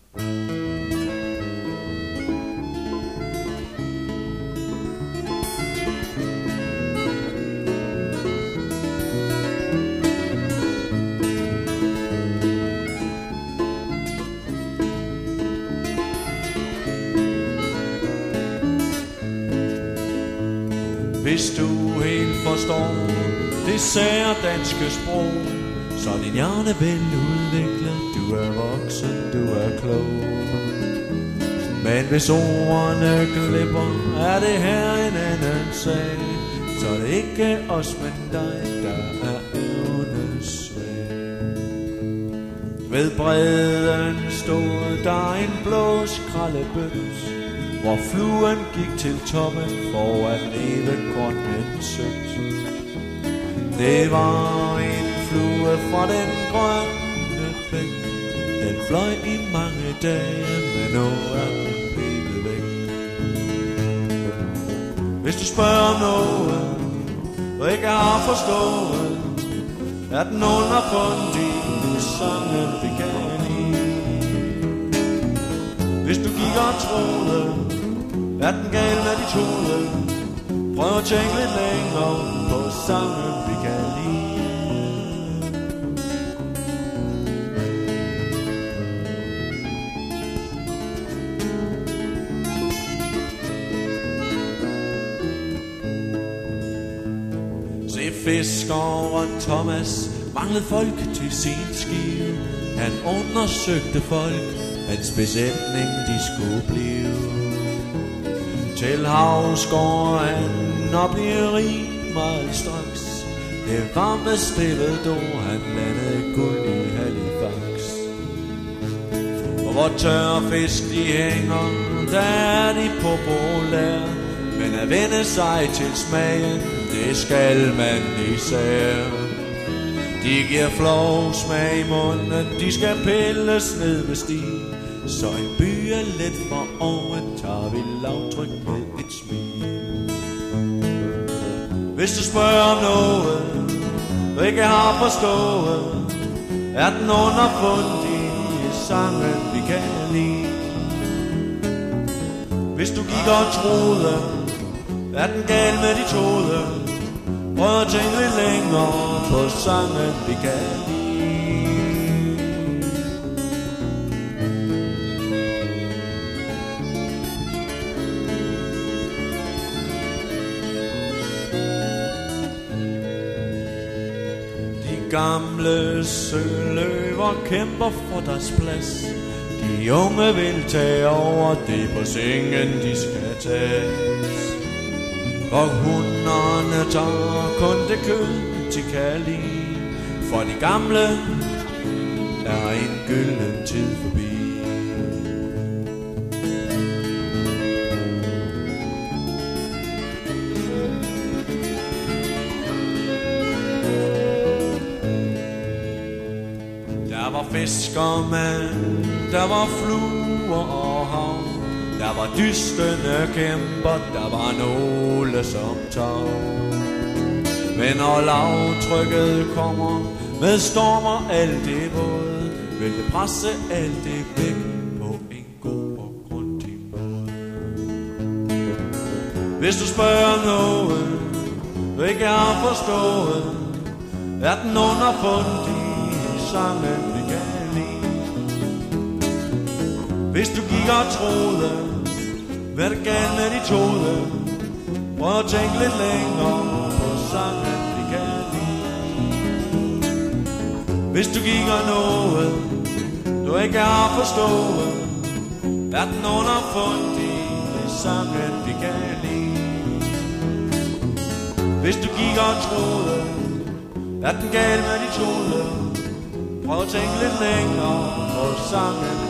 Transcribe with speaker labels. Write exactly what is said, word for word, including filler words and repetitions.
Speaker 1: Hvis du helt forstår det sære danske sprog, så din hjerne veludviklet, du er voksen, du er klog. Men hvis ordene glipper, er det her en anden sag, så er det ikke os, men dig, der er evnesvag. Ved bredden stod der en blå skraldebøs, hvor fluen gik til toppen for at leve grønnen sødt. Det var en flue fra den grønne bæk. Den fløj i mange dage, men nu er den blevet væk. Hvis du spørger om noget, og ikke har forstået, er den underfundig i sangen, vi kan lide. Hvis du gik og troede, er den gal med de tode, prøv at tænke lidt længere på sangen, vi kan lide. Se fiskeren Thomas manglede folk til sin skive. Han undersøgte folk, hans besætning de skulle blive. Til havs går han og bliver rig meget straks. Det var med stillet dår, han landede guld i Halifax. Og hvor tørre fisk de hænger, der er de populære. Men at vende sig til smagen, det skal man især. De giver flov smag i munden, de skal pilles ned med stil. Så en by er let for oven, tager vi lavtryk med et smil. Hvis du spørger om noget, du ikke har forstået, er den underfundig i sangen, vi kan lide. Hvis du gik og troede, er den gal med de tode, prøv at tænke lidt længere på sangen, vi kan lide. Gamle søløver kæmper for deres plads. De unge vil tage over, det på sengen de skal tages. Og hunderne tager kun det kød, de kan lide. For de gamle er en gylden tid forbi. Der var fiskermand, der var fluer og hav. Der var dystende kæmper, der var nogle som tav. Men når lavtrykket kommer med stormer alt det våde, vil det presse alt det væk på en god og grundig måde. Hvis du spørger noget, du ikke har forstået, er den underfundig sangen, vi kan lide. Hvis du gik og troede, hvad det galt med de tode, prøv at tænke lidt længere på sangen, vi kan lide. Hvis du gik og nåede, du ikke har forstået, er den underfundig sangen, vi kan lide. Hvis du gik og troede, er den galt med de tode, prøv at tænke lidt længere på sangen,